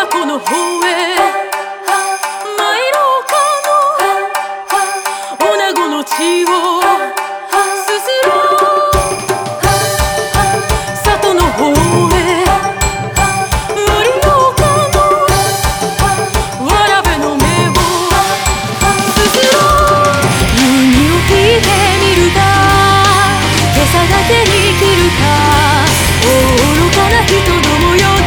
都の方へ参ろうかの女子の血をすすろう里の方へ降りようかのわらべの目をすすろう弓を引いてみるか今朝だけに来るか愚かな人どもよ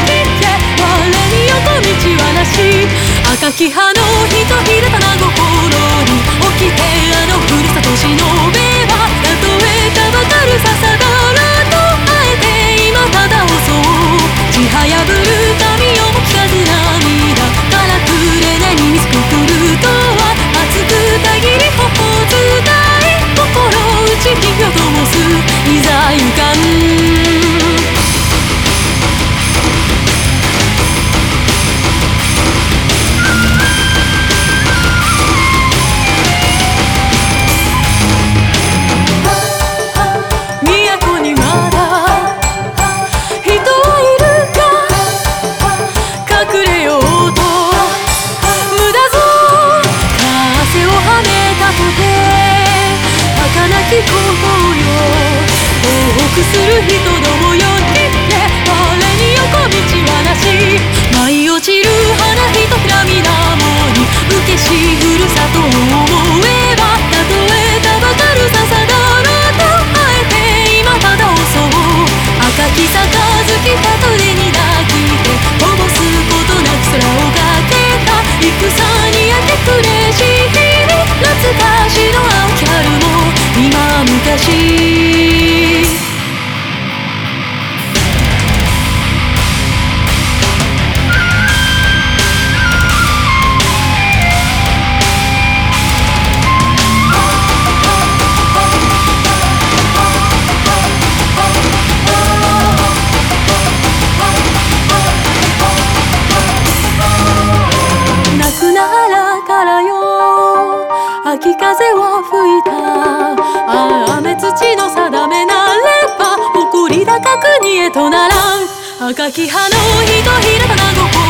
赤き葉のひとひら棚心に起きてあのふるさと忍べばたとえたばかる笹だらとあえて今ただ襲うちはやぶる髪をも聞かず涙からくれないに水くくるとは熱くたぎり頬伝い心打ち火を灯すいざゆかんする人どもよって我に横道はなし舞い落ちる花ひとひらみなもに受けしふるさとを思えばたとえたばかる笹だらとあえて今ただ襲う赤き杯たとえに抱きてこぼすことなく空をかけた戦に明け暮れし日々懐かしの青き春も今昔秋風を吹いた雨土の定めなれば誇り高くにへとならん赤き葉のひとひら棚心